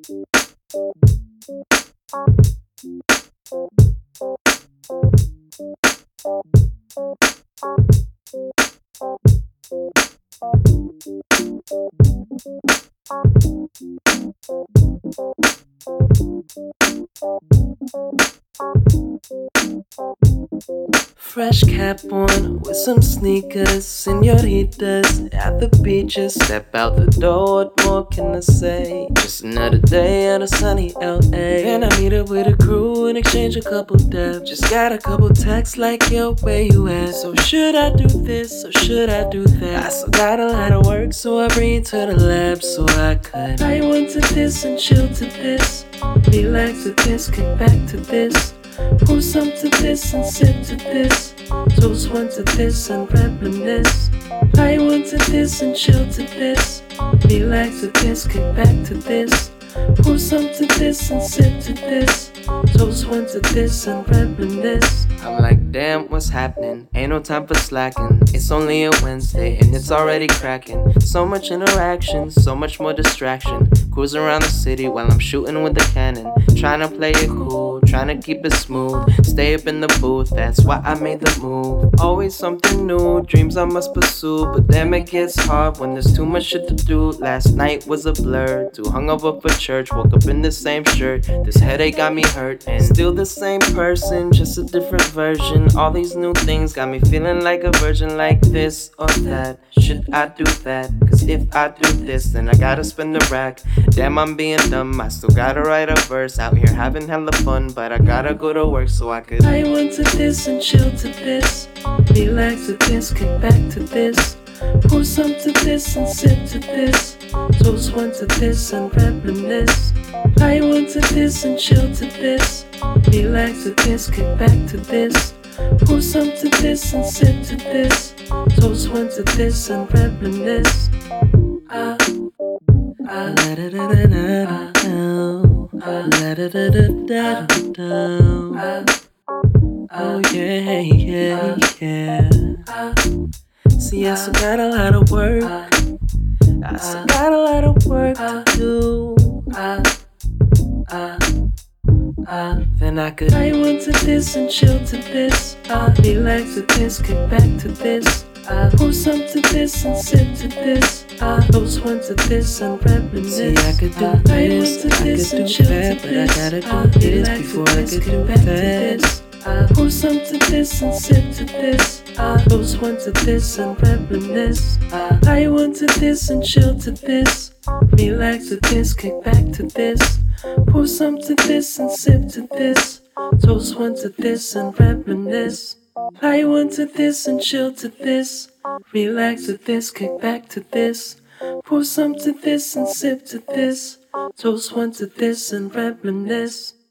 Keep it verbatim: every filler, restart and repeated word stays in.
Fresh cap on with some sneakers, senoritas at the beaches. Step out the door, what more can I say? Just another day at a sunny L A. And I meet up with a crew and exchange a couple dabs. Just got a couple texts like, yo, where you at? So should I do this or should I do that? I still got a lot of work, so I bring it to the lab so I could I went to this and chill to this, relax to this, kick back to this, pour some to this and sip to this, toast one to this and reminisce. I went to this and chill to this, relax to this, kick back to this, pour some to this and sip to this, toast one to this and reminisce. I'm like, damn, what's happening? Ain't no time for slacking. It's only a Wednesday and it's already cracking. So much interaction, so much more distraction. Cruising around the city while I'm shooting with the cannon. Trying to play it cool, trying to keep it smooth. Stay up in the booth, that's why I made the move. Always something new, dreams I must pursue. But damn, it gets hard when there's too much shit to do. Last night was a blur, too hungover for church. Woke up in the same shirt, this headache got me hurt. And still the same person, just a different version. All these new things got me feeling like a virgin, like this or that. Should I do that? Cause if I do this, then I gotta spend a rack. Damn, I'm being dumb, I still gotta write a verse. Out here having hella fun, but I gotta go to work so I could I went to this and chill to this, relax to this, kick back to this, pour some to this and sip to this, toast one to this and reminisce. I went to this and chill to this, relax to this, kick back to this, pour some to this and sip to this, toast one to this and reminisce. Ah, ah, la da da da da da, la da da da da da. Oh yeah, yeah, yeah. See, I still got a lot of work. I still got a lot of work to do. Then I could I went to this and chill to this, relax to this, kick back to this, pour some to this and sip to this, toast one to this and reminisce. See, I could do this, I could do that, but I gotta do this before I could do that. Pour some to this and sip to this, toast one to this and reminisce. I went to this and chill to this, relax to this, kick back to this, pour some to this and sip to this, toast one to this and reminisce. I went to this and chill to this, relax to this, kick back to this, pour some to this and sip to this, toast one to this and reminisce.